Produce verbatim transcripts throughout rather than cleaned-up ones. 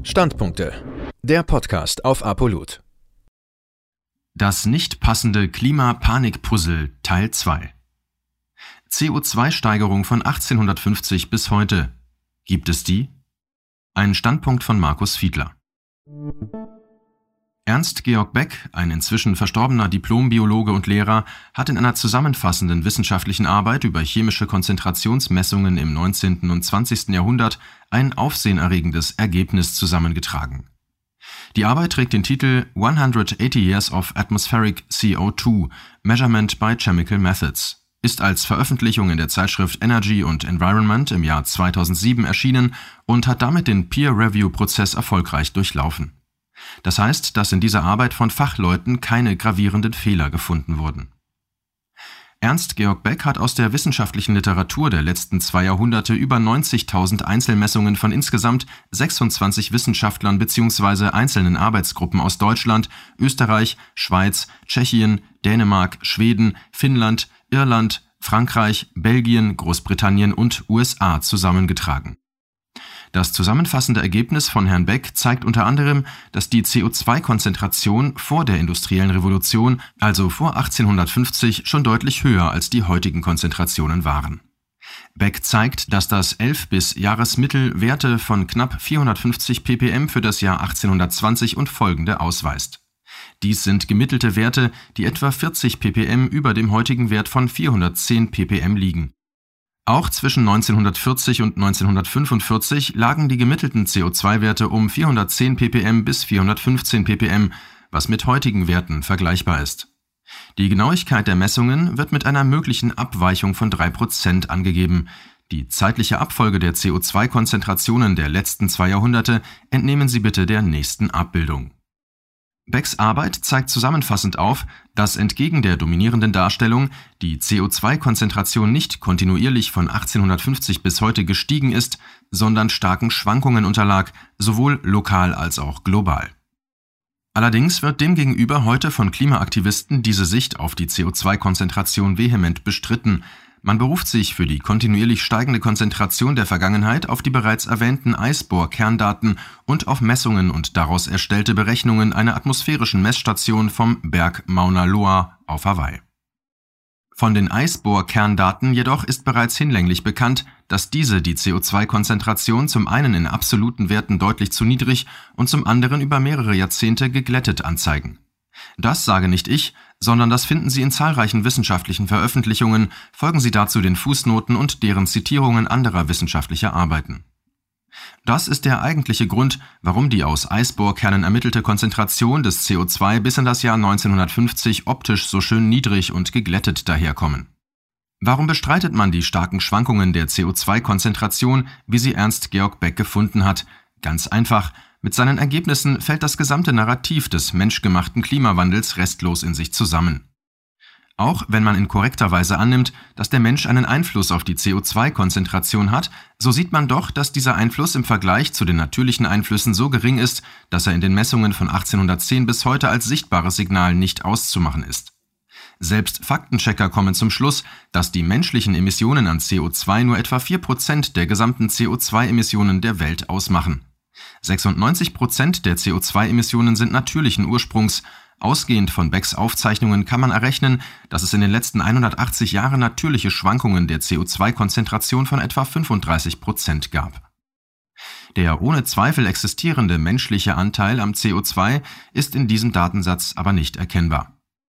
Standpunkte. Der Podcast auf Apolut. Das nicht passende Klima-Panik-Puzzle Teil zwei. C O zwei Steigerung von achtzehnhundertfünfzig bis heute. Gibt es die? Ein Standpunkt von Markus Fiedler. Ernst Georg Beck, ein inzwischen verstorbener Diplombiologe und Lehrer, hat in einer zusammenfassenden wissenschaftlichen Arbeit über chemische Konzentrationsmessungen im neunzehnten und zwanzigsten Jahrhundert ein aufsehenerregendes Ergebnis zusammengetragen. Die Arbeit trägt den Titel hundertachtzig Years of Atmospheric C O zwei – Measurement by Chemical Methods, ist als Veröffentlichung in der Zeitschrift Energy and Environment im Jahr zweitausendsieben erschienen und hat damit den Peer-Review-Prozess erfolgreich durchlaufen. Das heißt, dass in dieser Arbeit von Fachleuten keine gravierenden Fehler gefunden wurden. Ernst Georg Beck hat aus der wissenschaftlichen Literatur der letzten zwei Jahrhunderte über neunzigtausend Einzelmessungen von insgesamt sechsundzwanzig Wissenschaftlern bzw. einzelnen Arbeitsgruppen aus Deutschland, Österreich, Schweiz, Tschechien, Dänemark, Schweden, Finnland, Irland, Frankreich, Belgien, Großbritannien und U S A zusammengetragen. Das zusammenfassende Ergebnis von Herrn Beck zeigt unter anderem, dass die C O zwei Konzentration vor der industriellen Revolution, also vor achtzehnhundertfünfzig, schon deutlich höher als die heutigen Konzentrationen waren. Beck zeigt, dass das elf bis Jahresmittel Werte von knapp vierhundertfünfzig ppm für das Jahr achtzehnhundertzwanzig und folgende ausweist. Dies sind gemittelte Werte, die etwa vierzig ppm über dem heutigen Wert von vierhundertzehn ppm liegen. Auch zwischen neunzehnhundertvierzig und neunzehnhundertfünfundvierzig lagen die gemittelten C O zwei Werte um vierhundertzehn ppm bis vierhundertfünfzehn ppm, was mit heutigen Werten vergleichbar ist. Die Genauigkeit der Messungen wird mit einer möglichen Abweichung von drei Prozent angegeben. Die zeitliche Abfolge der C O zwei Konzentrationen der letzten zwei Jahrhunderte entnehmen Sie bitte der nächsten Abbildung. Becks Arbeit zeigt zusammenfassend auf, dass entgegen der dominierenden Darstellung die C O zwei Konzentration nicht kontinuierlich von achtzehnhundertfünfzig bis heute gestiegen ist, sondern starken Schwankungen unterlag, sowohl lokal als auch global. Allerdings wird demgegenüber heute von Klimaaktivisten diese Sicht auf die C O zwei Konzentration vehement bestritten. Man beruft sich für die kontinuierlich steigende Konzentration der Vergangenheit auf die bereits erwähnten Eisbohr-Kerndaten und auf Messungen und daraus erstellte Berechnungen einer atmosphärischen Messstation vom Berg Mauna Loa auf Hawaii. Von den Eisbohr-Kerndaten jedoch ist bereits hinlänglich bekannt, dass diese die C O zwei Konzentration zum einen in absoluten Werten deutlich zu niedrig und zum anderen über mehrere Jahrzehnte geglättet anzeigen. Das sage nicht ich, sondern das finden Sie in zahlreichen wissenschaftlichen Veröffentlichungen, folgen Sie dazu den Fußnoten und deren Zitierungen anderer wissenschaftlicher Arbeiten. Das ist der eigentliche Grund, warum die aus Eisbohrkernen ermittelte Konzentration des C O zwei bis in das Jahr neunzehnhundertfünfzig optisch so schön niedrig und geglättet daherkommen. Warum bestreitet man die starken Schwankungen der C O zwei Konzentration, wie sie Ernst Georg Beck gefunden hat? Ganz einfach. Mit seinen Ergebnissen fällt das gesamte Narrativ des menschgemachten Klimawandels restlos in sich zusammen. Auch wenn man in korrekter Weise annimmt, dass der Mensch einen Einfluss auf die C O zwei Konzentration hat, so sieht man doch, dass dieser Einfluss im Vergleich zu den natürlichen Einflüssen so gering ist, dass er in den Messungen von achtzehnhundertzehn bis heute als sichtbares Signal nicht auszumachen ist. Selbst Faktenchecker kommen zum Schluss, dass die menschlichen Emissionen an C O zwei nur etwa vier Prozent der gesamten C O zwei Emissionen der Welt ausmachen. sechsundneunzig Prozent der C O zwei Emissionen sind natürlichen Ursprungs. Ausgehend von Becks Aufzeichnungen kann man errechnen, dass es in den letzten hundertachtzig Jahren natürliche Schwankungen der C O zwei Konzentration von etwa fünfunddreißig Prozent gab. Der ohne Zweifel existierende menschliche Anteil am C O zwei ist in diesem Datensatz aber nicht erkennbar.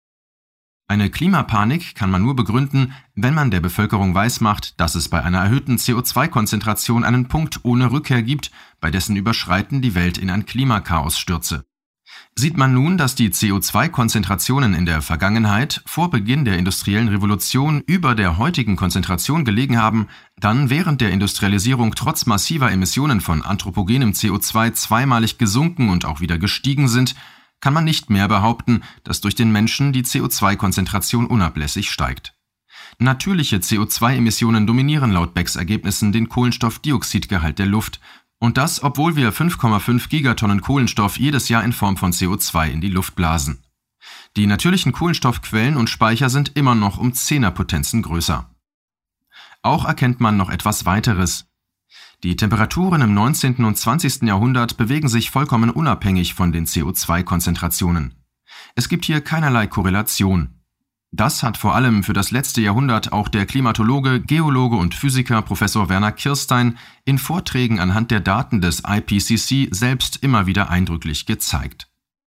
Eine Klimapanik kann man nur begründen, wenn man der Bevölkerung weismacht, dass es bei einer erhöhten C O zwei Konzentration einen Punkt ohne Rückkehr gibt, bei dessen Überschreiten die Welt in ein Klimakaos stürze. Sieht man nun, dass die C O zwei Konzentrationen in der Vergangenheit vor Beginn der industriellen Revolution über der heutigen Konzentration gelegen haben, dann während der Industrialisierung trotz massiver Emissionen von anthropogenem C O zwei zweimalig gesunken und auch wieder gestiegen sind, kann man nicht mehr behaupten, dass durch den Menschen die C O zwei Konzentration unablässig steigt. Natürliche C O zwei Emissionen dominieren laut Becks Ergebnissen den Kohlenstoffdioxidgehalt der Luft, und das, obwohl wir fünf Komma fünf Gigatonnen Kohlenstoff jedes Jahr in Form von C O zwei in die Luft blasen. Die natürlichen Kohlenstoffquellen und Speicher sind immer noch um Zehnerpotenzen größer. Auch erkennt man noch etwas weiteres. Die Temperaturen im neunzehnten und zwanzigsten Jahrhundert bewegen sich vollkommen unabhängig von den C O zwei Konzentrationen. Es gibt hier keinerlei Korrelation. Das hat vor allem für das letzte Jahrhundert auch der Klimatologe, Geologe und Physiker Professor Werner Kirstein in Vorträgen anhand der Daten des I P C C selbst immer wieder eindrücklich gezeigt.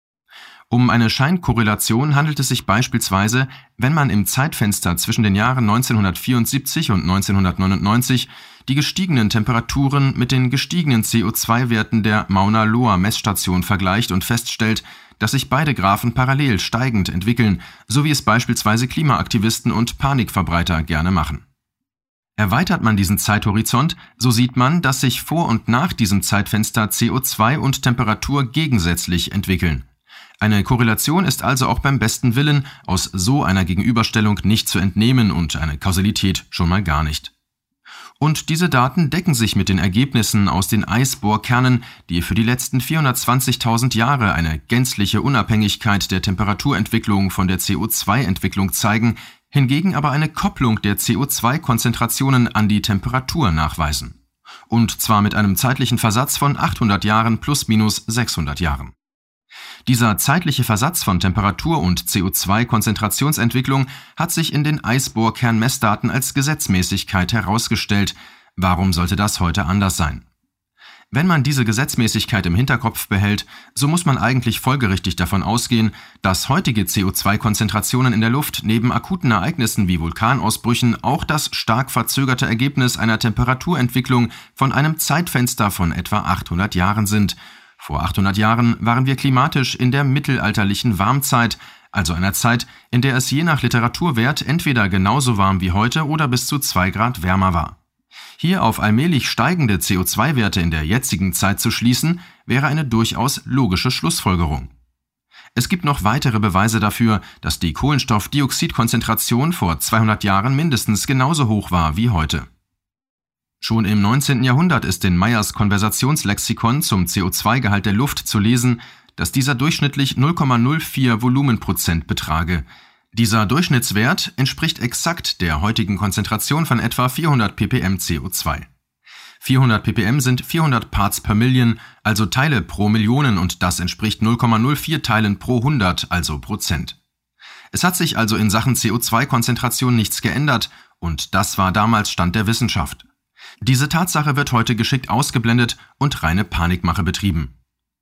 Um eine Scheinkorrelation handelt es sich beispielsweise, wenn man im Zeitfenster zwischen den Jahren neunzehnhundertvierundsiebzig und neunzehnhundertneunundneunzig die gestiegenen Temperaturen mit den gestiegenen C O zwei Werten der Mauna Loa Messstation vergleicht und feststellt, dass sich beide Graphen parallel steigend entwickeln, so wie es beispielsweise Klimaaktivisten und Panikverbreiter gerne machen. Erweitert man diesen Zeithorizont, so sieht man, dass sich vor und nach diesem Zeitfenster C O zwei und Temperatur gegensätzlich entwickeln. Eine Korrelation ist also auch beim besten Willen aus so einer Gegenüberstellung nicht zu entnehmen und eine Kausalität schon mal gar nicht. Und diese Daten decken sich mit den Ergebnissen aus den Eisbohrkernen, die für die letzten vierhundertzwanzigtausend Jahre eine gänzliche Unabhängigkeit der Temperaturentwicklung von der C O zwei Entwicklung zeigen, hingegen aber eine Kopplung der C O zwei Konzentrationen an die Temperatur nachweisen. Und zwar mit einem zeitlichen Versatz von achthundert Jahren plus minus sechshundert Jahren. Dieser zeitliche Versatz von Temperatur- und C O zwei Konzentrationsentwicklung hat sich in den Eisbohrkernmessdaten als Gesetzmäßigkeit herausgestellt. Warum sollte das heute anders sein? Wenn man diese Gesetzmäßigkeit im Hinterkopf behält, so muss man eigentlich folgerichtig davon ausgehen, dass heutige C O zwei Konzentrationen in der Luft neben akuten Ereignissen wie Vulkanausbrüchen auch das stark verzögerte Ergebnis einer Temperaturentwicklung von einem Zeitfenster von etwa achthundert Jahren sind. Vor achthundert Jahren waren wir klimatisch in der mittelalterlichen Warmzeit, also einer Zeit, in der es je nach Literaturwert entweder genauso warm wie heute oder bis zu zwei Grad wärmer war. Hier auf allmählich steigende C O zwei Werte in der jetzigen Zeit zu schließen, wäre eine durchaus logische Schlussfolgerung. Es gibt noch weitere Beweise dafür, dass die Kohlenstoffdioxidkonzentration vor zweihundert Jahren mindestens genauso hoch war wie heute. Schon im neunzehnten Jahrhundert ist in Meyers Konversationslexikon zum C O zwei Gehalt der Luft zu lesen, dass dieser durchschnittlich null Komma null vier Volumenprozent betrage. Dieser Durchschnittswert entspricht exakt der heutigen Konzentration von etwa vierhundert ppm C O zwei. vierhundert ppm sind vierhundert Parts per Million, also Teile pro Millionen, und das entspricht null Komma null vier Teilen pro hundert, also Prozent. Es hat sich also in Sachen C O zwei Konzentration nichts geändert, und das war damals Stand der Wissenschaft. Diese Tatsache wird heute geschickt ausgeblendet und reine Panikmache betrieben.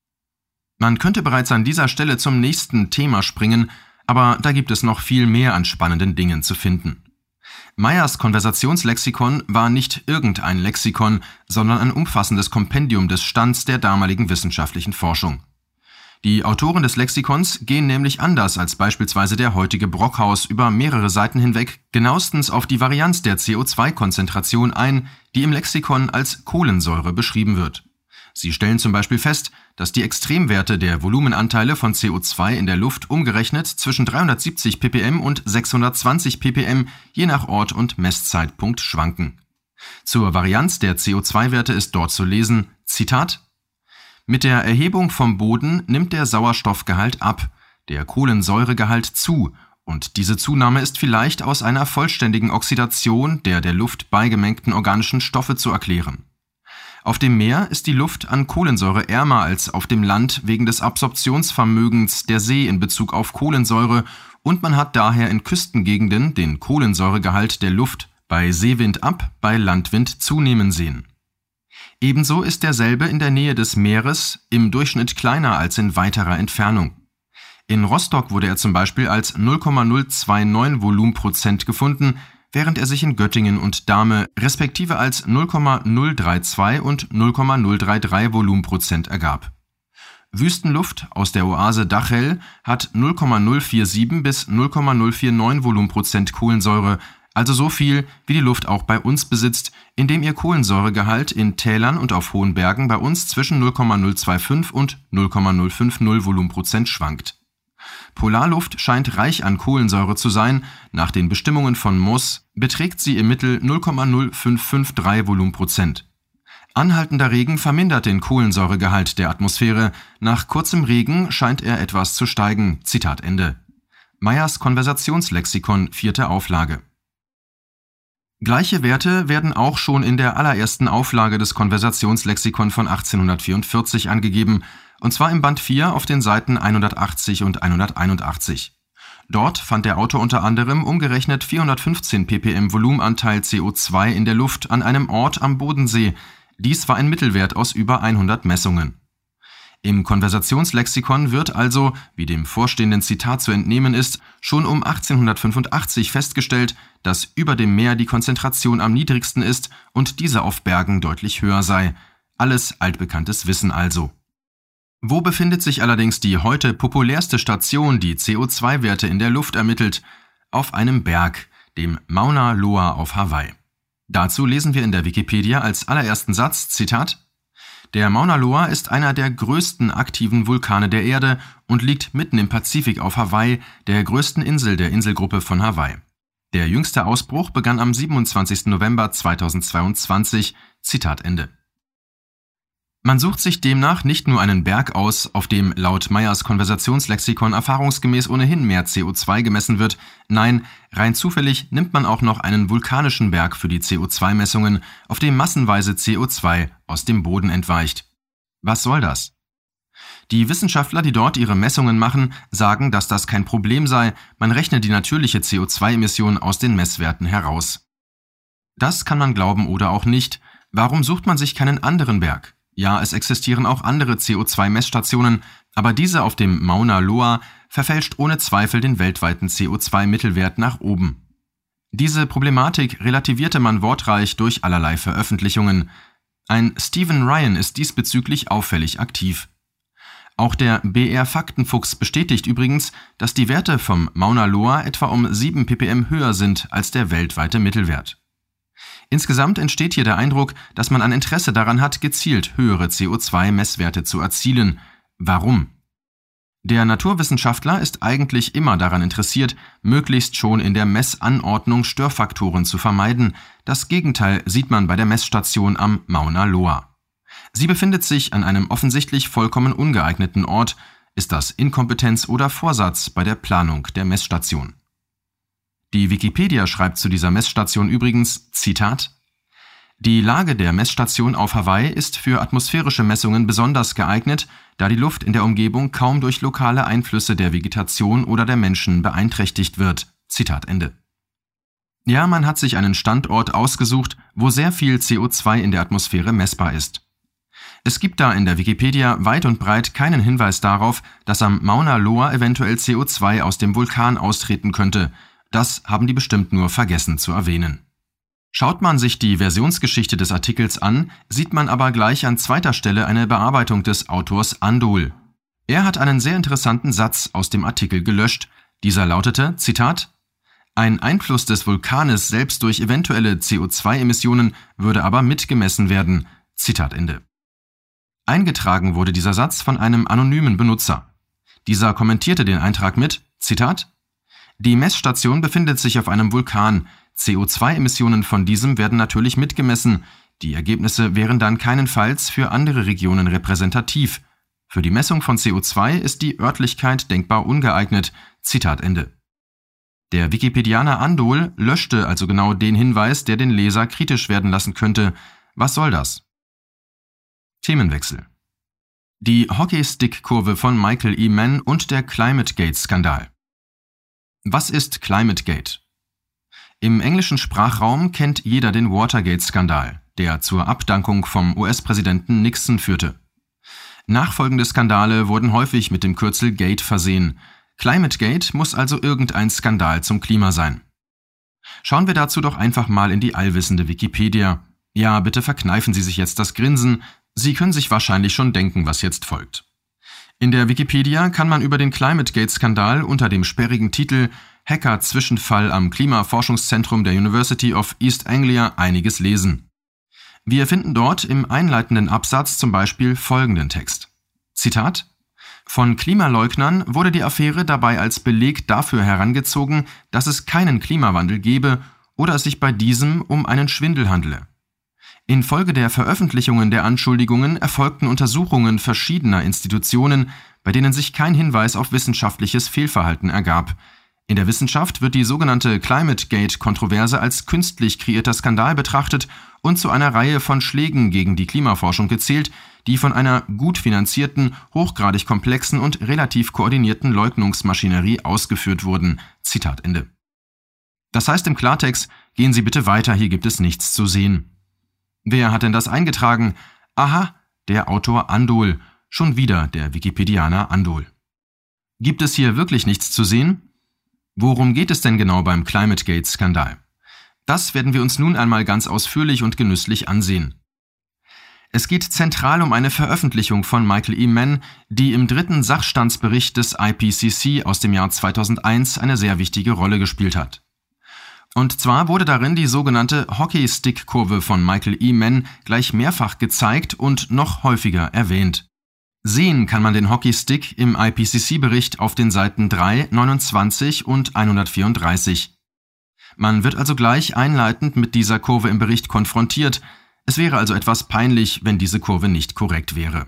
Man könnte bereits an dieser Stelle zum nächsten Thema springen, aber da gibt es noch viel mehr an spannenden Dingen zu finden. Meyers Konversationslexikon war nicht irgendein Lexikon, sondern ein umfassendes Kompendium des Stands der damaligen wissenschaftlichen Forschung. Die Autoren des Lexikons gehen nämlich anders als beispielsweise der heutige Brockhaus über mehrere Seiten hinweg genauestens auf die Varianz der C O zwei Konzentration ein, die im Lexikon als Kohlensäure beschrieben wird. Sie stellen zum Beispiel fest, dass die Extremwerte der Volumenanteile von C O zwei in der Luft umgerechnet zwischen dreihundertsiebzig ppm und sechshundertzwanzig ppm je nach Ort und Messzeitpunkt schwanken. Zur Varianz der C O zwei Werte ist dort zu lesen, Zitat: Mit der Erhebung vom Boden nimmt der Sauerstoffgehalt ab, der Kohlensäuregehalt zu, und diese Zunahme ist vielleicht aus einer vollständigen Oxidation der der Luft beigemengten organischen Stoffe zu erklären. Auf dem Meer ist die Luft an Kohlensäure ärmer als auf dem Land wegen des Absorptionsvermögens der See in Bezug auf Kohlensäure, und man hat daher in Küstengegenden den Kohlensäuregehalt der Luft bei Seewind ab, bei Landwind zunehmen sehen. Ebenso ist derselbe in der Nähe des Meeres im Durchschnitt kleiner als in weiterer Entfernung. In Rostock wurde er zum Beispiel als null Komma null neunundzwanzig Volumenprozent gefunden, während er sich in Göttingen und Dahme respektive als null Komma null zweiunddreißig und null Komma null dreiunddreißig Volumenprozent ergab. Wüstenluft aus der Oase Dachel hat null Komma null siebenundvierzig bis null Komma null neunundvierzig Volumenprozent Kohlensäure, also so viel, wie die Luft auch bei uns besitzt, indem ihr Kohlensäuregehalt in Tälern und auf hohen Bergen bei uns zwischen null Komma null fünfundzwanzig und null Komma null fünfzig Volumenprozent schwankt. Polarluft scheint reich an Kohlensäure zu sein. Nach den Bestimmungen von Mohs beträgt sie im Mittel null Komma null fünf fünf drei Volumenprozent. Anhaltender Regen vermindert den Kohlensäuregehalt der Atmosphäre. Nach kurzem Regen scheint er etwas zu steigen. Zitat Ende. Meyers Konversationslexikon, vierte Auflage. Gleiche Werte werden auch schon in der allerersten Auflage des Konversationslexikon von achtzehnhundertvierundvierzig angegeben, und zwar im Band vier auf den Seiten hundertachtzig und hunderteinundachtzig. Dort fand der Autor unter anderem umgerechnet vierhundertfünfzehn ppm Volumenanteil C O zwei in der Luft an einem Ort am Bodensee. Dies war ein Mittelwert aus über hundert Messungen. Im Konversationslexikon wird also, wie dem vorstehenden Zitat zu entnehmen ist, schon um achtzehnhundertfünfundachtzig festgestellt, dass über dem Meer die Konzentration am niedrigsten ist und diese auf Bergen deutlich höher sei. Alles altbekanntes Wissen also. Wo befindet sich allerdings die heute populärste Station, die C O zwei Werte in der Luft ermittelt? Auf einem Berg, dem Mauna Loa auf Hawaii. Dazu lesen wir in der Wikipedia als allerersten Satz, Zitat: Der Mauna Loa ist einer der größten aktiven Vulkane der Erde und liegt mitten im Pazifik auf Hawaii, der größten Insel der Inselgruppe von Hawaii. Der jüngste Ausbruch begann am siebenundzwanzigsten November zweitausendzweiundzwanzig. Zitat Ende. Man sucht sich demnach nicht nur einen Berg aus, auf dem laut Meyers Konversationslexikon erfahrungsgemäß ohnehin mehr C O zwei gemessen wird. Nein, rein zufällig nimmt man auch noch einen vulkanischen Berg für die C O zwei Messungen, auf dem massenweise C O zwei aus dem Boden entweicht. Was soll das? Die Wissenschaftler, die dort ihre Messungen machen, sagen, dass das kein Problem sei, man rechne die natürliche C O zwei Emission aus den Messwerten heraus. Das kann man glauben oder auch nicht. Warum sucht man sich keinen anderen Berg? Ja, es existieren auch andere C O zwei Messstationen, aber diese auf dem Mauna Loa verfälscht ohne Zweifel den weltweiten C O zwei Mittelwert nach oben. Diese Problematik relativierte man wortreich durch allerlei Veröffentlichungen. Ein Stephen Ryan ist diesbezüglich auffällig aktiv. Auch der B R Faktenfuchs bestätigt übrigens, dass die Werte vom Mauna Loa etwa um sieben ppm höher sind als der weltweite Mittelwert. Insgesamt entsteht hier der Eindruck, dass man ein Interesse daran hat, gezielt höhere C O zwei Messwerte zu erzielen. Warum? Der Naturwissenschaftler ist eigentlich immer daran interessiert, möglichst schon in der Messanordnung Störfaktoren zu vermeiden. Das Gegenteil sieht man bei der Messstation am Mauna Loa. Sie befindet sich an einem offensichtlich vollkommen ungeeigneten Ort. Ist das Inkompetenz oder Vorsatz bei der Planung der Messstation? Die Wikipedia schreibt zu dieser Messstation übrigens, Zitat: Die Lage der Messstation auf Hawaii ist für atmosphärische Messungen besonders geeignet, da die Luft in der Umgebung kaum durch lokale Einflüsse der Vegetation oder der Menschen beeinträchtigt wird. Zitat Ende. Ja, man hat sich einen Standort ausgesucht, wo sehr viel C O zwei in der Atmosphäre messbar ist. Es gibt da in der Wikipedia weit und breit keinen Hinweis darauf, dass am Mauna Loa eventuell C O zwei aus dem Vulkan austreten könnte. Das haben die bestimmt nur vergessen zu erwähnen. Schaut man sich die Versionsgeschichte des Artikels an, sieht man aber gleich an zweiter Stelle eine Bearbeitung des Autors Andol. Er hat einen sehr interessanten Satz aus dem Artikel gelöscht. Dieser lautete, Zitat: Ein Einfluss des Vulkanes selbst durch eventuelle C O zwei Emissionen würde aber mitgemessen werden. Zitat Ende. Eingetragen wurde dieser Satz von einem anonymen Benutzer. Dieser kommentierte den Eintrag mit, Zitat: Die Messstation befindet sich auf einem Vulkan. C O zwei Emissionen von diesem werden natürlich mitgemessen. Die Ergebnisse wären dann keinenfalls für andere Regionen repräsentativ. Für die Messung von C O zwei ist die Örtlichkeit denkbar ungeeignet. Zitat Ende. Der Wikipedianer Andol löschte also genau den Hinweis, der den Leser kritisch werden lassen könnte. Was soll das? Themenwechsel. Die Hockeystick-Kurve von Michael E. Mann und der Climategate-Skandal. Was ist Climategate? Im englischen Sprachraum kennt jeder den Watergate-Skandal, der zur Abdankung vom U S-Präsidenten Nixon führte. Nachfolgende Skandale wurden häufig mit dem Kürzel Gate versehen. Climategate muss also irgendein Skandal zum Klima sein. Schauen wir dazu doch einfach mal in die allwissende Wikipedia. Ja, bitte verkneifen Sie sich jetzt das Grinsen. Sie können sich wahrscheinlich schon denken, was jetzt folgt. In der Wikipedia kann man über den Climategate-Skandal unter dem sperrigen Titel Hacker-Zwischenfall am Klimaforschungszentrum der University of East Anglia einiges lesen. Wir finden dort im einleitenden Absatz zum Beispiel folgenden Text. Zitat: Von Klimaleugnern wurde die Affäre dabei als Beleg dafür herangezogen, dass es keinen Klimawandel gebe oder es sich bei diesem um einen Schwindel handele. Infolge der Veröffentlichungen der Anschuldigungen erfolgten Untersuchungen verschiedener Institutionen, bei denen sich kein Hinweis auf wissenschaftliches Fehlverhalten ergab. In der Wissenschaft wird die sogenannte Climate-Gate-Kontroverse als künstlich kreierter Skandal betrachtet und zu einer Reihe von Schlägen gegen die Klimaforschung gezählt, die von einer gut finanzierten, hochgradig komplexen und relativ koordinierten Leugnungsmaschinerie ausgeführt wurden. Zitat Ende. Das heißt im Klartext, gehen Sie bitte weiter, hier gibt es nichts zu sehen. Wer hat denn das eingetragen? Aha, der Autor Andol. Schon wieder der Wikipedianer Andol. Gibt es hier wirklich nichts zu sehen? Worum geht es denn genau beim ClimateGate-Skandal? Das werden wir uns nun einmal ganz ausführlich und genüsslich ansehen. Es geht zentral um eine Veröffentlichung von Michael E. Mann, die im dritten Sachstandsbericht des I P C C aus dem Jahr zweitausendeins eine sehr wichtige Rolle gespielt hat. Und zwar wurde darin die sogenannte Hockeystick-Kurve von Michael E. Mann gleich mehrfach gezeigt und noch häufiger erwähnt. Sehen kann man den Hockeystick im I P C C-Bericht auf den Seiten drei, neunundzwanzig und hundertvierunddreißig. Man wird also gleich einleitend mit dieser Kurve im Bericht konfrontiert. Es wäre also etwas peinlich, wenn diese Kurve nicht korrekt wäre.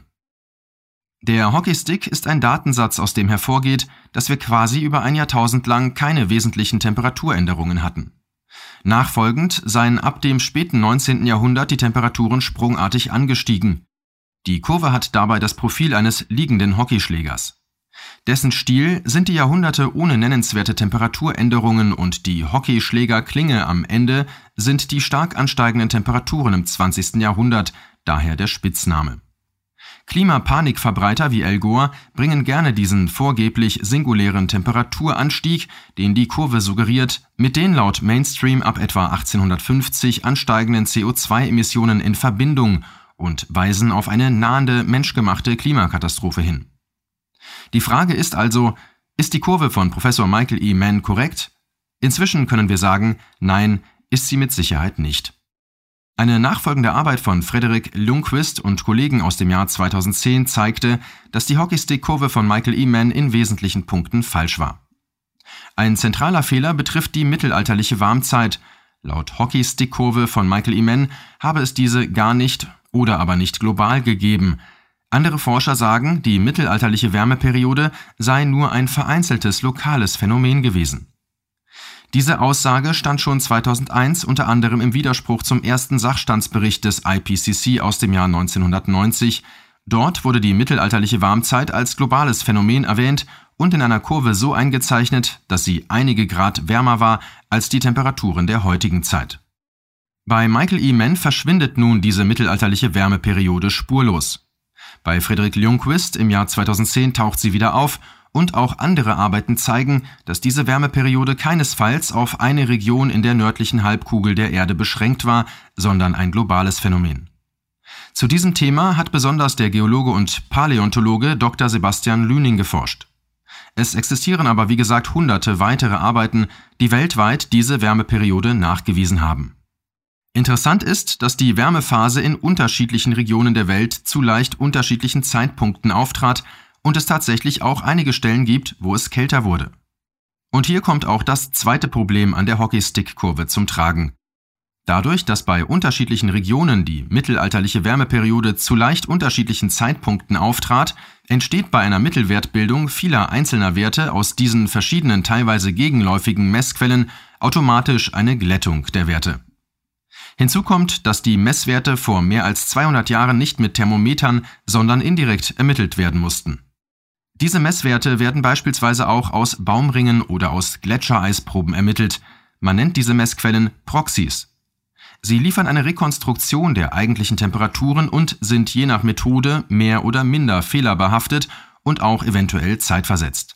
Der Hockeystick ist ein Datensatz, aus dem hervorgeht, dass wir quasi über ein Jahrtausend lang keine wesentlichen Temperaturänderungen hatten. Nachfolgend seien ab dem späten neunzehnten Jahrhundert die Temperaturen sprungartig angestiegen. Die Kurve hat dabei das Profil eines liegenden Hockeyschlägers. Dessen Stiel sind die Jahrhunderte ohne nennenswerte Temperaturänderungen und die Hockeyschlägerklinge am Ende sind die stark ansteigenden Temperaturen im zwanzigsten Jahrhundert, daher der Spitzname. Klimapanikverbreiter wie Al Gore bringen gerne diesen vorgeblich singulären Temperaturanstieg, den die Kurve suggeriert, mit den laut Mainstream ab etwa achtzehnhundertfünfzig ansteigenden C O zwei Emissionen in Verbindung und weisen auf eine nahende menschgemachte Klimakatastrophe hin. Die Frage ist also, ist die Kurve von Professor Michael E. Mann korrekt? Inzwischen können wir sagen, nein, ist sie mit Sicherheit nicht. Eine nachfolgende Arbeit von Frederick Lundquist und Kollegen aus dem Jahr zweitausendzehn zeigte, dass die Hockeystick-Kurve von Michael E. Mann in wesentlichen Punkten falsch war. Ein zentraler Fehler betrifft die mittelalterliche Warmzeit. Laut Hockeystick-Kurve von Michael E. Mann habe es diese gar nicht oder aber nicht global gegeben. Andere Forscher sagen, die mittelalterliche Wärmeperiode sei nur ein vereinzeltes lokales Phänomen gewesen. Diese Aussage stand schon zweitausendeins unter anderem im Widerspruch zum ersten Sachstandsbericht des I P C C aus dem Jahr neunzehnhundertneunzig. Dort wurde die mittelalterliche Warmzeit als globales Phänomen erwähnt und in einer Kurve so eingezeichnet, dass sie einige Grad wärmer war als die Temperaturen der heutigen Zeit. Bei Michael E. Mann verschwindet nun diese mittelalterliche Wärmeperiode spurlos. Bei Frederick Lundquist im Jahr zweitausendzehn taucht sie wieder auf und auch andere Arbeiten zeigen, dass diese Wärmeperiode keinesfalls auf eine Region in der nördlichen Halbkugel der Erde beschränkt war, sondern ein globales Phänomen. Zu diesem Thema hat besonders der Geologe und Paläontologe Doktor Sebastian Lüning geforscht. Es existieren aber wie gesagt hunderte weitere Arbeiten, die weltweit diese Wärmeperiode nachgewiesen haben. Interessant ist, dass die Wärmephase in unterschiedlichen Regionen der Welt zu leicht unterschiedlichen Zeitpunkten auftrat und es tatsächlich auch einige Stellen gibt, wo es kälter wurde. Und hier kommt auch das zweite Problem an der Hockeystick-Kurve zum Tragen. Dadurch, dass bei unterschiedlichen Regionen die mittelalterliche Wärmeperiode zu leicht unterschiedlichen Zeitpunkten auftrat, entsteht bei einer Mittelwertbildung vieler einzelner Werte aus diesen verschiedenen teilweise gegenläufigen Messquellen automatisch eine Glättung der Werte. Hinzu kommt, dass die Messwerte vor mehr als zweihundert Jahren nicht mit Thermometern, sondern indirekt ermittelt werden mussten. Diese Messwerte werden beispielsweise auch aus Baumringen oder aus Gletschereisproben ermittelt. Man nennt diese Messquellen Proxys. Sie liefern eine Rekonstruktion der eigentlichen Temperaturen und sind je nach Methode mehr oder minder fehlerbehaftet und auch eventuell zeitversetzt.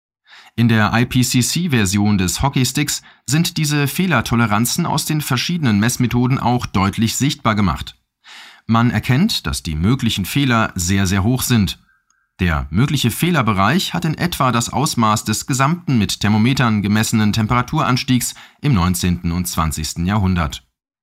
In der I P C C-Version des Hockeysticks sind diese Fehlertoleranzen aus den verschiedenen Messmethoden auch deutlich sichtbar gemacht. Man erkennt, dass die möglichen Fehler sehr, sehr hoch sind. Der mögliche Fehlerbereich hat in etwa das Ausmaß des gesamten mit Thermometern gemessenen Temperaturanstiegs im neunzehnten und zwanzigsten Jahrhundert.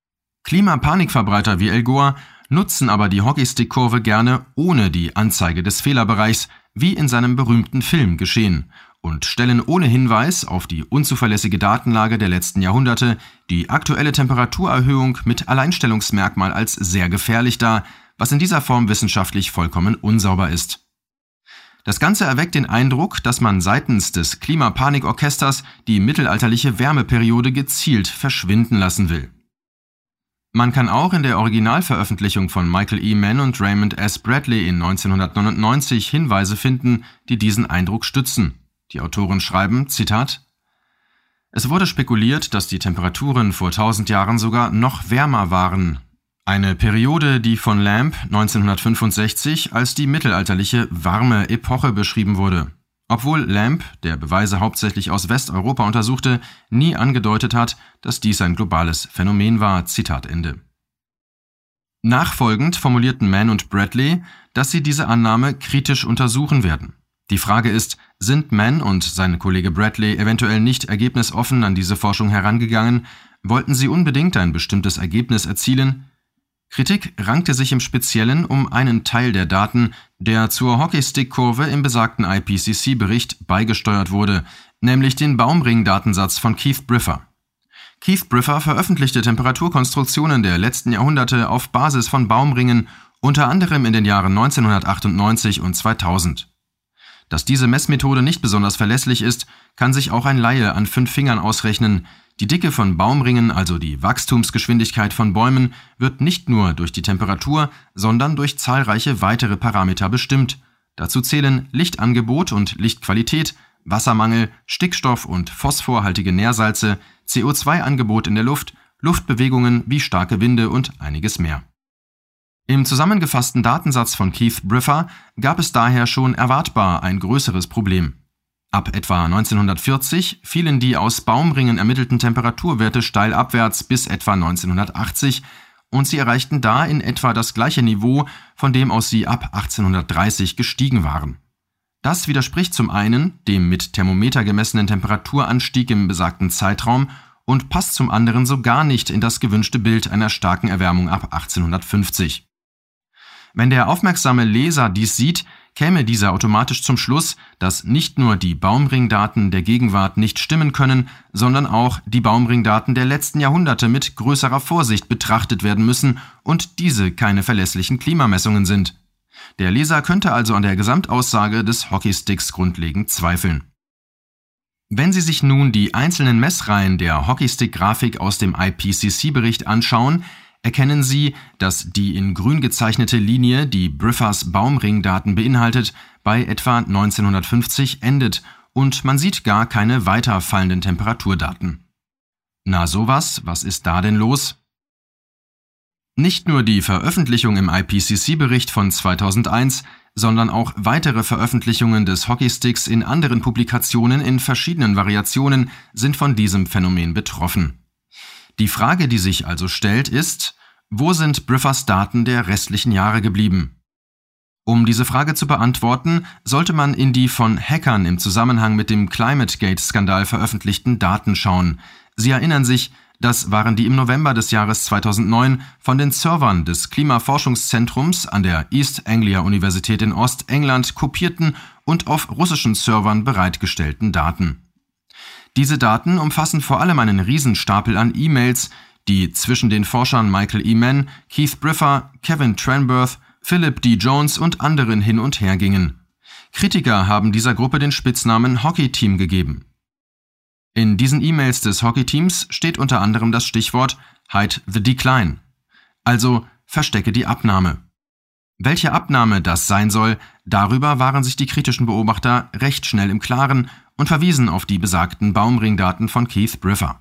Klimapanikverbreiter wie Al Gore nutzen aber die Hockeystick-Kurve gerne ohne die Anzeige des Fehlerbereichs, wie in seinem berühmten Film geschehen, und stellen ohne Hinweis auf die unzuverlässige Datenlage der letzten Jahrhunderte die aktuelle Temperaturerhöhung mit Alleinstellungsmerkmal als sehr gefährlich dar, was in dieser Form wissenschaftlich vollkommen unsauber ist. Das Ganze erweckt den Eindruck, dass man seitens des Klimapanikorchesters die mittelalterliche Wärmeperiode gezielt verschwinden lassen will. Man kann auch in der Originalveröffentlichung von Michael E. Mann und Raymond S. Bradley in neunzehnhundertneunundneunzig Hinweise finden, die diesen Eindruck stützen. Die Autoren schreiben, Zitat: Es wurde spekuliert, dass die Temperaturen vor tausend Jahren sogar noch wärmer waren. Eine Periode, die von Lamb neunzehnhundertfünfundsechzig als die mittelalterliche warme Epoche beschrieben wurde. Obwohl Lamb, der Beweise hauptsächlich aus Westeuropa untersuchte, nie angedeutet hat, dass dies ein globales Phänomen war. Zitat Ende. Nachfolgend formulierten Mann und Bradley, dass sie diese Annahme kritisch untersuchen werden. Die Frage ist, sind Mann und sein Kollege Bradley eventuell nicht ergebnisoffen an diese Forschung herangegangen? Wollten sie unbedingt ein bestimmtes Ergebnis erzielen? Kritik rankte sich im Speziellen um einen Teil der Daten, der zur Hockeystick-Kurve im besagten I P C C-Bericht beigesteuert wurde, nämlich den Baumring-Datensatz von Keith Briffa. Keith Briffa veröffentlichte Temperaturkonstruktionen der letzten Jahrhunderte auf Basis von Baumringen, unter anderem in den Jahren neunzehnhundertachtundneunzig und zweitausend. Dass diese Messmethode nicht besonders verlässlich ist, kann sich auch ein Laie an fünf Fingern ausrechnen. Die Dicke von Baumringen, also die Wachstumsgeschwindigkeit von Bäumen, wird nicht nur durch die Temperatur, sondern durch zahlreiche weitere Parameter bestimmt. Dazu zählen Lichtangebot und Lichtqualität, Wassermangel, Stickstoff- und phosphorhaltige Nährsalze, C O zwei Angebot in der Luft, Luftbewegungen wie starke Winde und einiges mehr. Im zusammengefassten Datensatz von Keith Briffa gab es daher schon erwartbar ein größeres Problem. Ab etwa neunzehnhundertvierzig fielen die aus Baumringen ermittelten Temperaturwerte steil abwärts bis etwa neunzehnhundertachtzig und sie erreichten da in etwa das gleiche Niveau, von dem aus sie ab achtzehnhundertdreißig gestiegen waren. Das widerspricht zum einen dem mit Thermometer gemessenen Temperaturanstieg im besagten Zeitraum und passt zum anderen so gar nicht in das gewünschte Bild einer starken Erwärmung ab achtzehnhundertfünfzig. Wenn der aufmerksame Leser dies sieht, käme dieser automatisch zum Schluss, dass nicht nur die Baumringdaten der Gegenwart nicht stimmen können, sondern auch die Baumringdaten der letzten Jahrhunderte mit größerer Vorsicht betrachtet werden müssen und diese keine verlässlichen Klimamessungen sind. Der Leser könnte also an der Gesamtaussage des Hockeysticks grundlegend zweifeln. Wenn Sie sich nun die einzelnen Messreihen der Hockeystick-Grafik aus dem I P C C-Bericht anschauen, erkennen Sie, dass die in grün gezeichnete Linie, die Briffas Baumringdaten beinhaltet, bei etwa neunzehnhundertfünfzig endet und man sieht gar keine weiter fallenden Temperaturdaten. Na sowas, was ist da denn los? Nicht nur die Veröffentlichung im I P C C-Bericht von zweitausendeins, sondern auch weitere Veröffentlichungen des Hockeysticks in anderen Publikationen in verschiedenen Variationen sind von diesem Phänomen betroffen. Die Frage, die sich also stellt, ist, wo sind Briffas Daten der restlichen Jahre geblieben? Um diese Frage zu beantworten, sollte man in die von Hackern im Zusammenhang mit dem ClimateGate-Skandal veröffentlichten Daten schauen. Sie erinnern sich, das waren die im November des Jahres zweitausendneun von den Servern des Klimaforschungszentrums an der East Anglia Universität in Ostengland kopierten und auf russischen Servern bereitgestellten Daten. Diese Daten umfassen vor allem einen Riesenstapel an E-Mails, die zwischen den Forschern Michael E. Mann, Keith Briffa, Kevin Trenberth, Philip D. Jones und anderen hin und her gingen. Kritiker haben dieser Gruppe den Spitznamen Hockey-Team gegeben. In diesen E-Mails des Hockey-Teams steht unter anderem das Stichwort Hide the Decline, also verstecke die Abnahme. Welche Abnahme das sein soll, darüber waren sich die kritischen Beobachter recht schnell im Klaren und verwiesen auf die besagten Baumringdaten von Keith Briffa.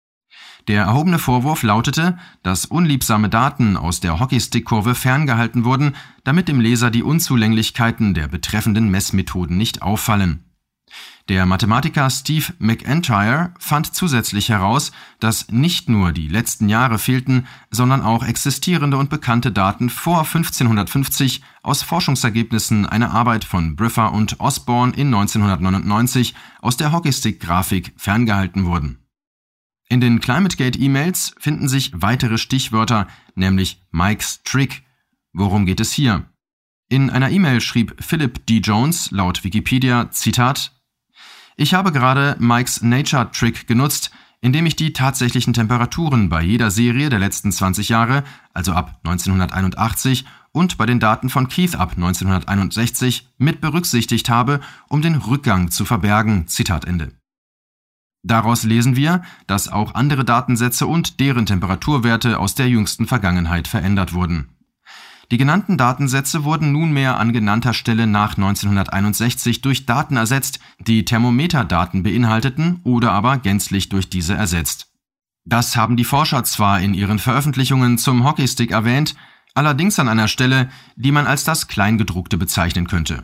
Der erhobene Vorwurf lautete, dass unliebsame Daten aus der Hockeystick-Kurve ferngehalten wurden, damit dem Leser die Unzulänglichkeiten der betreffenden Messmethoden nicht auffallen. Der Mathematiker Steve McEntire fand zusätzlich heraus, dass nicht nur die letzten Jahre fehlten, sondern auch existierende und bekannte Daten vor fünfzehnhundertfünfzig aus Forschungsergebnissen einer Arbeit von Briffa und Osborne in neunzehnhundertneunundneunzig aus der Hockeystick-Grafik ferngehalten wurden. In den ClimateGate-E-Mails finden sich weitere Stichwörter, nämlich Mike's Trick. Worum geht es hier? In einer E-Mail schrieb Philip D. Jones laut Wikipedia, Zitat: Ich habe gerade Mikes Nature Trick genutzt, indem ich die tatsächlichen Temperaturen bei jeder Serie der letzten zwanzig Jahre, also ab neunzehnhunderteinundachtzig, und bei den Daten von Keith ab neunzehnhunderteinundsechzig mit berücksichtigt habe, um den Rückgang zu verbergen. Zitat Ende. Daraus lesen wir, dass auch andere Datensätze und deren Temperaturwerte aus der jüngsten Vergangenheit verändert wurden. Die genannten Datensätze wurden nunmehr an genannter Stelle nach neunzehnhunderteinundsechzig durch Daten ersetzt, die Thermometerdaten beinhalteten oder aber gänzlich durch diese ersetzt. Das haben die Forscher zwar in ihren Veröffentlichungen zum Hockeystick erwähnt, allerdings an einer Stelle, die man als das Kleingedruckte bezeichnen könnte.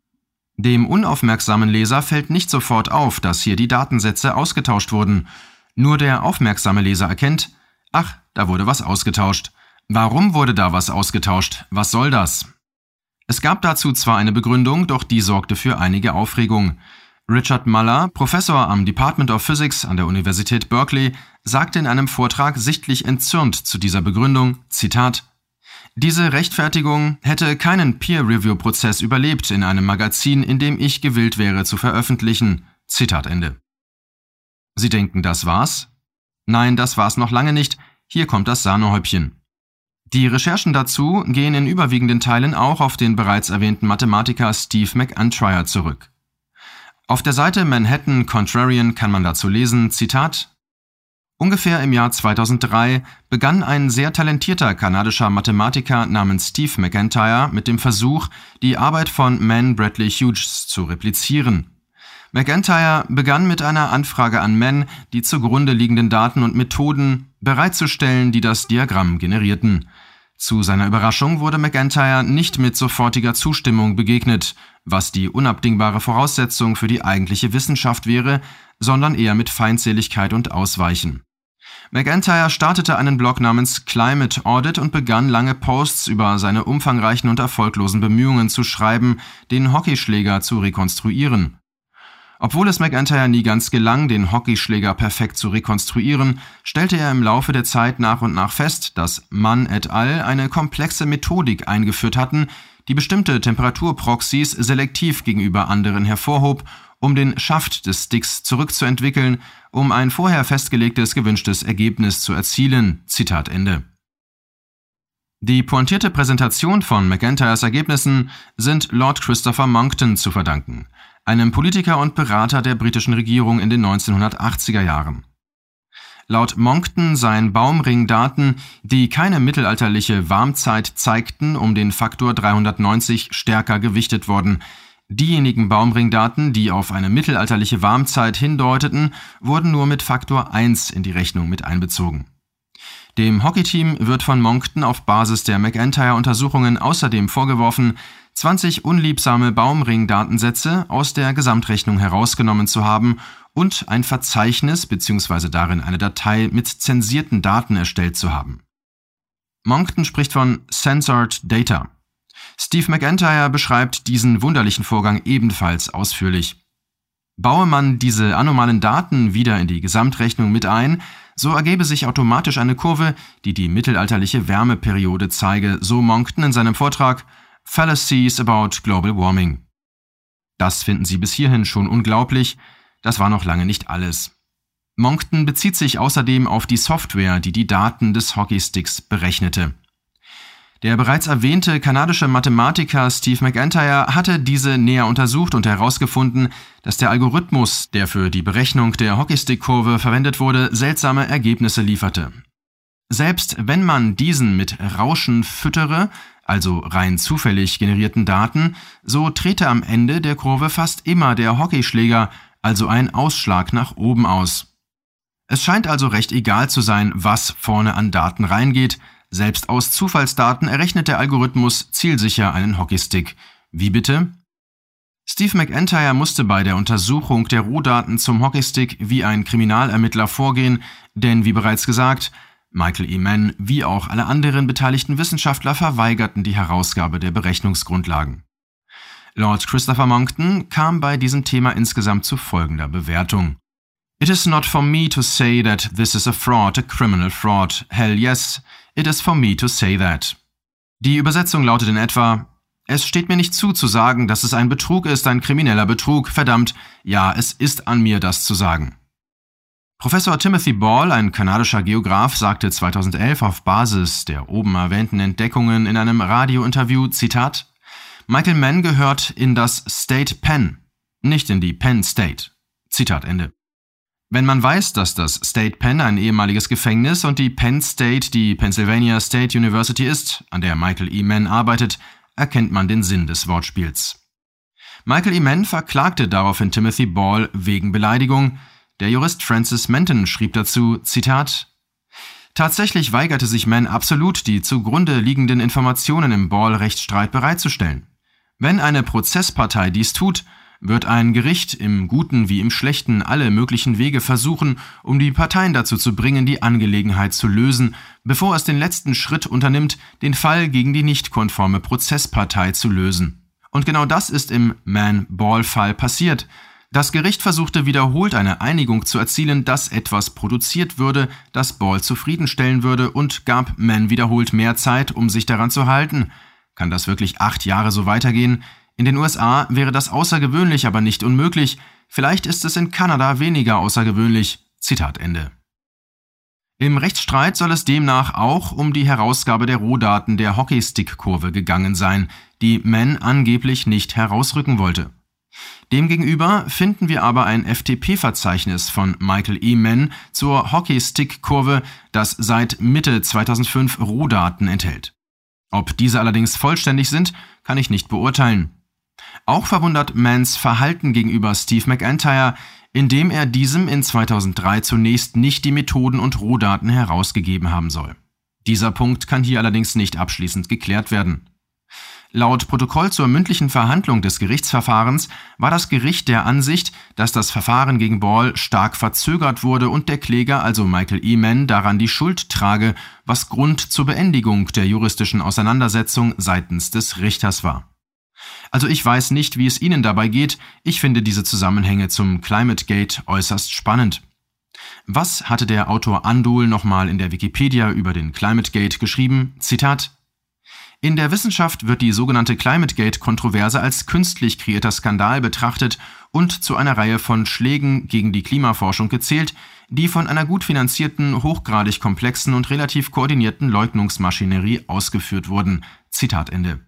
Dem unaufmerksamen Leser fällt nicht sofort auf, dass hier die Datensätze ausgetauscht wurden. Nur der aufmerksame Leser erkennt, ach, da wurde was ausgetauscht. Warum wurde da was ausgetauscht? Was soll das? Es gab dazu zwar eine Begründung, doch die sorgte für einige Aufregung. Richard Muller, Professor am Department of Physics an der Universität Berkeley, sagte in einem Vortrag sichtlich entzürnt zu dieser Begründung, Zitat, diese Rechtfertigung hätte keinen Peer-Review-Prozess überlebt in einem Magazin, in dem ich gewillt wäre zu veröffentlichen. Zitat Ende. Sie denken, das war's? Nein, das war's noch lange nicht. Hier kommt das Sahnehäubchen. Die Recherchen dazu gehen in überwiegenden Teilen auch auf den bereits erwähnten Mathematiker Steve McIntyre zurück. Auf der Seite Manhattan Contrarian kann man dazu lesen, Zitat, ungefähr im Jahr zweitausenddrei begann ein sehr talentierter kanadischer Mathematiker namens Steve McIntyre mit dem Versuch, die Arbeit von Mann Bradley Hughes zu replizieren. McIntyre begann mit einer Anfrage an Mann, die zugrunde liegenden Daten und Methoden bereitzustellen, die das Diagramm generierten. Zu seiner Überraschung wurde McIntyre nicht mit sofortiger Zustimmung begegnet, was die unabdingbare Voraussetzung für die eigentliche Wissenschaft wäre, sondern eher mit Feindseligkeit und Ausweichen. McIntyre startete einen Blog namens Climate Audit und begann lange Posts über seine umfangreichen und erfolglosen Bemühungen zu schreiben, den Hockeyschläger zu rekonstruieren. Obwohl es McIntyre nie ganz gelang, den Hockeyschläger perfekt zu rekonstruieren, stellte er im Laufe der Zeit nach und nach fest, dass Mann et al. Eine komplexe Methodik eingeführt hatten, die bestimmte Temperaturproxys selektiv gegenüber anderen hervorhob, um den Schaft des Sticks zurückzuentwickeln, um ein vorher festgelegtes gewünschtes Ergebnis zu erzielen. Zitat Ende. Die pointierte Präsentation von McIntyres Ergebnissen sind Lord Christopher Monckton zu verdanken, einem Politiker und Berater der britischen Regierung in den neunzehnhundertachtziger Jahren. Laut Monckton seien Baumringdaten, die keine mittelalterliche Warmzeit zeigten, um den Faktor dreihundertneunzig stärker gewichtet worden. Diejenigen Baumringdaten, die auf eine mittelalterliche Warmzeit hindeuteten, wurden nur mit Faktor eins in die Rechnung mit einbezogen. Dem Hockeyteam wird von Monckton auf Basis der McIntyre-Untersuchungen außerdem vorgeworfen, zwanzig unliebsame Baumring-Datensätze aus der Gesamtrechnung herausgenommen zu haben und ein Verzeichnis bzw. darin eine Datei mit zensierten Daten erstellt zu haben. Monckton spricht von Censored Data. Steve McIntyre beschreibt diesen wunderlichen Vorgang ebenfalls ausführlich. Baue man diese anomalen Daten wieder in die Gesamtrechnung mit ein, so ergebe sich automatisch eine Kurve, die die mittelalterliche Wärmeperiode zeige, so Monckton in seinem Vortrag Fallacies about Global Warming. Das finden Sie bis hierhin schon unglaublich, das war noch lange nicht alles. Monckton bezieht sich außerdem auf die Software, die die Daten des Hockeysticks berechnete. Der bereits erwähnte kanadische Mathematiker Steve McIntyre hatte diese näher untersucht und herausgefunden, dass der Algorithmus, der für die Berechnung der Hockeystick-Kurve verwendet wurde, seltsame Ergebnisse lieferte. Selbst wenn man diesen mit Rauschen füttere, also rein zufällig generierten Daten, so trete am Ende der Kurve fast immer der Hockeyschläger, also ein Ausschlag nach oben aus. Es scheint also recht egal zu sein, was vorne an Daten reingeht. Selbst aus Zufallsdaten errechnet der Algorithmus zielsicher einen Hockeystick. Wie bitte? Steve McIntyre musste bei der Untersuchung der Rohdaten zum Hockeystick wie ein Kriminalermittler vorgehen, denn wie bereits gesagt, Michael E. Mann wie auch alle anderen beteiligten Wissenschaftler verweigerten die Herausgabe der Berechnungsgrundlagen. Lord Christopher Monckton kam bei diesem Thema insgesamt zu folgender Bewertung. It is not for me to say that this is a fraud, a criminal fraud. Hell yes, it is for me to say that. Die Übersetzung lautet in etwa: Es steht mir nicht zu, zu sagen, dass es ein Betrug ist, ein krimineller Betrug. Verdammt, ja, es ist an mir, das zu sagen. Professor Timothy Ball, ein kanadischer Geograph, sagte zweitausendelf auf Basis der oben erwähnten Entdeckungen in einem Radiointerview, Zitat, Michael Mann gehört in das State Penn, nicht in die Penn State. Zitat Ende. Wenn man weiß, dass das State Penn ein ehemaliges Gefängnis und die Penn State die Pennsylvania State University ist, an der Michael E. Mann arbeitet, erkennt man den Sinn des Wortspiels. Michael E. Mann verklagte daraufhin Timothy Ball wegen Beleidigung. Der Jurist Francis Menton schrieb dazu, Zitat, Tatsächlich weigerte sich Mann absolut, die zugrunde liegenden Informationen im Ball-Rechtsstreit bereitzustellen. Wenn eine Prozesspartei dies tut, wird ein Gericht im Guten wie im Schlechten alle möglichen Wege versuchen, um die Parteien dazu zu bringen, die Angelegenheit zu lösen, bevor es den letzten Schritt unternimmt, den Fall gegen die nicht konforme Prozesspartei zu lösen. Und genau das ist im Mann-Ball-Fall passiert. Das Gericht versuchte wiederholt eine Einigung zu erzielen, dass etwas produziert würde, das Ball zufriedenstellen würde und gab Mann wiederholt mehr Zeit, um sich daran zu halten. Kann das wirklich acht Jahre so weitergehen? In den U S A wäre das außergewöhnlich, aber nicht unmöglich. Vielleicht ist es in Kanada weniger außergewöhnlich. Zitat Ende. Im Rechtsstreit soll es demnach auch um die Herausgabe der Rohdaten der Hockeystick-Kurve gegangen sein, die Mann angeblich nicht herausrücken wollte. Demgegenüber finden wir aber ein F T P-Verzeichnis von Michael E. Mann zur Hockeystick-Kurve, das seit Mitte zweitausendfünf Rohdaten enthält. Ob diese allerdings vollständig sind, kann ich nicht beurteilen. Auch verwundert Manns Verhalten gegenüber Steve McIntyre, indem er diesem in zweitausenddrei zunächst nicht die Methoden und Rohdaten herausgegeben haben soll. Dieser Punkt kann hier allerdings nicht abschließend geklärt werden. Laut Protokoll zur mündlichen Verhandlung des Gerichtsverfahrens war das Gericht der Ansicht, dass das Verfahren gegen Ball stark verzögert wurde und der Kläger, also Michael E. Mann, daran die Schuld trage, was Grund zur Beendigung der juristischen Auseinandersetzung seitens des Richters war. Also ich weiß nicht, wie es Ihnen dabei geht, ich finde diese Zusammenhänge zum ClimateGate äußerst spannend. Was hatte der Autor Andol nochmal in der Wikipedia über den ClimateGate geschrieben? Zitat: In der Wissenschaft wird die sogenannte ClimateGate-Kontroverse als künstlich kreierter Skandal betrachtet und zu einer Reihe von Schlägen gegen die Klimaforschung gezählt, die von einer gut finanzierten, hochgradig komplexen und relativ koordinierten Leugnungsmaschinerie ausgeführt wurden. Zitat Ende.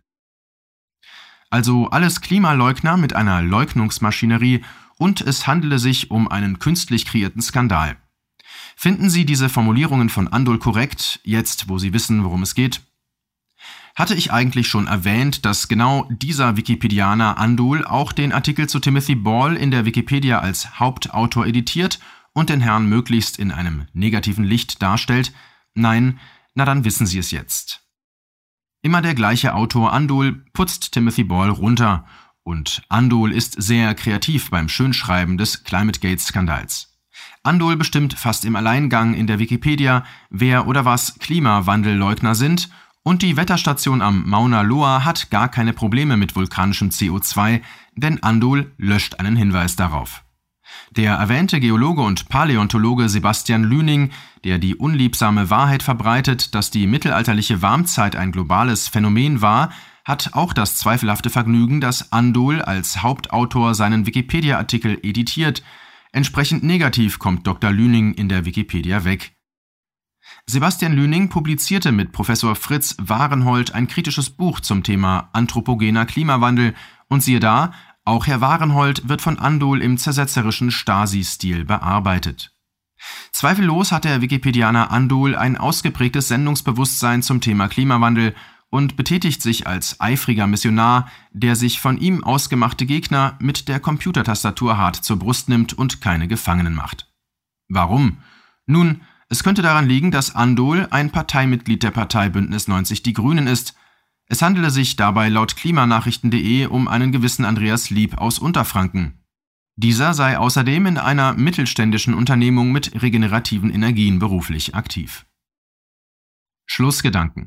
Also alles Klimaleugner mit einer Leugnungsmaschinerie und es handele sich um einen künstlich kreierten Skandal. Finden Sie diese Formulierungen von Andol korrekt, jetzt wo Sie wissen, worum es geht? Hatte ich eigentlich schon erwähnt, dass genau dieser Wikipedianer Andol auch den Artikel zu Timothy Ball in der Wikipedia als Hauptautor editiert und den Herrn möglichst in einem negativen Licht darstellt? Nein, na dann wissen Sie es jetzt. Immer der gleiche Autor Andol putzt Timothy Ball runter und Andol ist sehr kreativ beim Schönschreiben des ClimateGate-Skandals. Andol bestimmt fast im Alleingang in der Wikipedia, wer oder was Klimawandelleugner sind, und die Wetterstation am Mauna Loa hat gar keine Probleme mit vulkanischem C O zwei, denn Andol löscht einen Hinweis darauf. Der erwähnte Geologe und Paläontologe Sebastian Lüning, der die unliebsame Wahrheit verbreitet, dass die mittelalterliche Warmzeit ein globales Phänomen war, hat auch das zweifelhafte Vergnügen, dass Andol als Hauptautor seinen Wikipedia-Artikel editiert. Entsprechend negativ kommt Doktor Lüning in der Wikipedia weg. Sebastian Lüning publizierte mit Professor Fritz Warenhold ein kritisches Buch zum Thema anthropogener Klimawandel und siehe da, auch Herr Warenhold wird von Andol im zersetzerischen Stasi-Stil bearbeitet. Zweifellos hat der Wikipedianer Andol ein ausgeprägtes Sendungsbewusstsein zum Thema Klimawandel und betätigt sich als eifriger Missionar, der sich von ihm ausgemachte Gegner mit der Computertastatur hart zur Brust nimmt und keine Gefangenen macht. Warum? Nun, es könnte daran liegen, dass Andol ein Parteimitglied der Partei Bündnis neunzig Die Grünen ist. Es handele sich dabei laut klimanachrichten punkt de um einen gewissen Andreas Lieb aus Unterfranken. Dieser sei außerdem in einer mittelständischen Unternehmung mit regenerativen Energien beruflich aktiv. Schlussgedanken.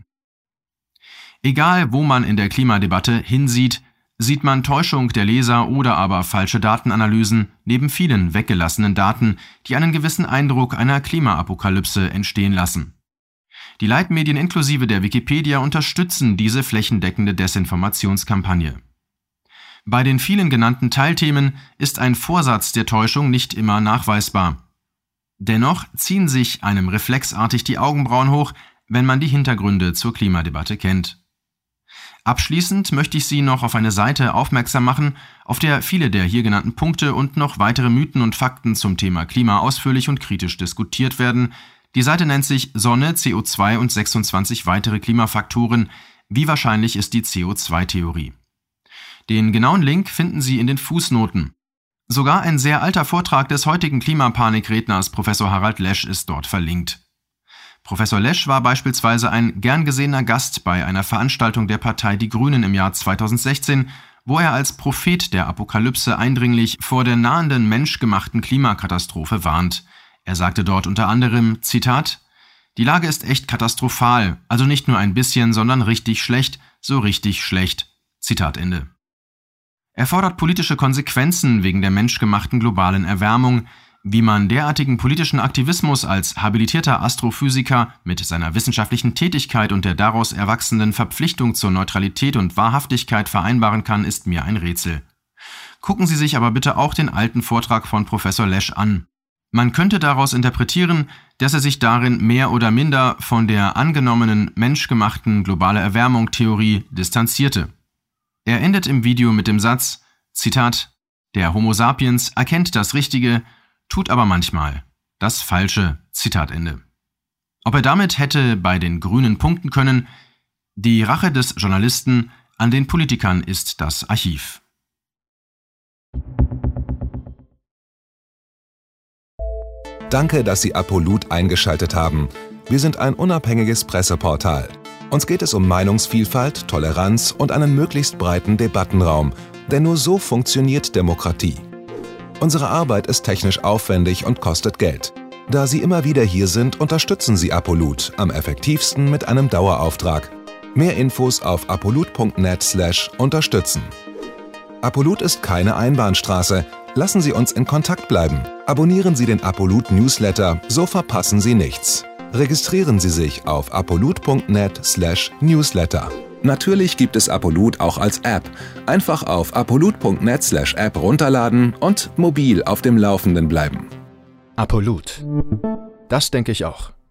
Egal, wo man in der Klimadebatte hinsieht, sieht man Täuschung der Leser oder aber falsche Datenanalysen neben vielen weggelassenen Daten, die einen gewissen Eindruck einer Klimaapokalypse entstehen lassen. Die Leitmedien inklusive der Wikipedia unterstützen diese flächendeckende Desinformationskampagne. Bei den vielen genannten Teilthemen ist ein Vorsatz der Täuschung nicht immer nachweisbar. Dennoch ziehen sich einem reflexartig die Augenbrauen hoch, wenn man die Hintergründe zur Klimadebatte kennt. Abschließend möchte ich Sie noch auf eine Seite aufmerksam machen, auf der viele der hier genannten Punkte und noch weitere Mythen und Fakten zum Thema Klima ausführlich und kritisch diskutiert werden. Die Seite nennt sich Sonne, C O zwei und sechsundzwanzig weitere Klimafaktoren. Wie wahrscheinlich ist die C O zwei Theorie? Den genauen Link finden Sie in den Fußnoten. Sogar ein sehr alter Vortrag des heutigen Klimapanikredners Professor Harald Lesch ist dort verlinkt. Professor Lesch war beispielsweise ein gern gesehener Gast bei einer Veranstaltung der Partei Die Grünen im Jahr zweitausendsechzehn, wo er als Prophet der Apokalypse eindringlich vor der nahenden menschgemachten Klimakatastrophe warnt. Er sagte dort unter anderem, Zitat, »Die Lage ist echt katastrophal, also nicht nur ein bisschen, sondern richtig schlecht, so richtig schlecht.« Zitat Ende. Er fordert politische Konsequenzen wegen der menschgemachten globalen Erwärmung. Wie man derartigen politischen Aktivismus als habilitierter Astrophysiker mit seiner wissenschaftlichen Tätigkeit und der daraus erwachsenden Verpflichtung zur Neutralität und Wahrhaftigkeit vereinbaren kann, ist mir ein Rätsel. Gucken Sie sich aber bitte auch den alten Vortrag von Professor Lesch an. Man könnte daraus interpretieren, dass er sich darin mehr oder minder von der angenommenen menschgemachten globale Erwärmung-Theorie distanzierte. Er endet im Video mit dem Satz, Zitat, »Der Homo sapiens erkennt das Richtige, tut aber manchmal das Falsche«, Zitat Ende. Ob er damit hätte bei den Grünen punkten können, die Rache des Journalisten an den Politikern ist das Archiv. Danke, dass Sie Apolut eingeschaltet haben. Wir sind ein unabhängiges Presseportal. Uns geht es um Meinungsvielfalt, Toleranz und einen möglichst breiten Debattenraum, denn nur so funktioniert Demokratie. Unsere Arbeit ist technisch aufwendig und kostet Geld. Da Sie immer wieder hier sind, unterstützen Sie Apolut am effektivsten mit einem Dauerauftrag. Mehr Infos auf apolut punkt net slash unterstützen. Apolut ist keine Einbahnstraße. Lassen Sie uns in Kontakt bleiben. Abonnieren Sie den Apolut Newsletter, so verpassen Sie nichts. Registrieren Sie sich auf apolut punkt net slash newsletter. Natürlich gibt es Apolut auch als App. Einfach auf apolut punkt net slash app runterladen und mobil auf dem Laufenden bleiben. Apolut. Das denke ich auch.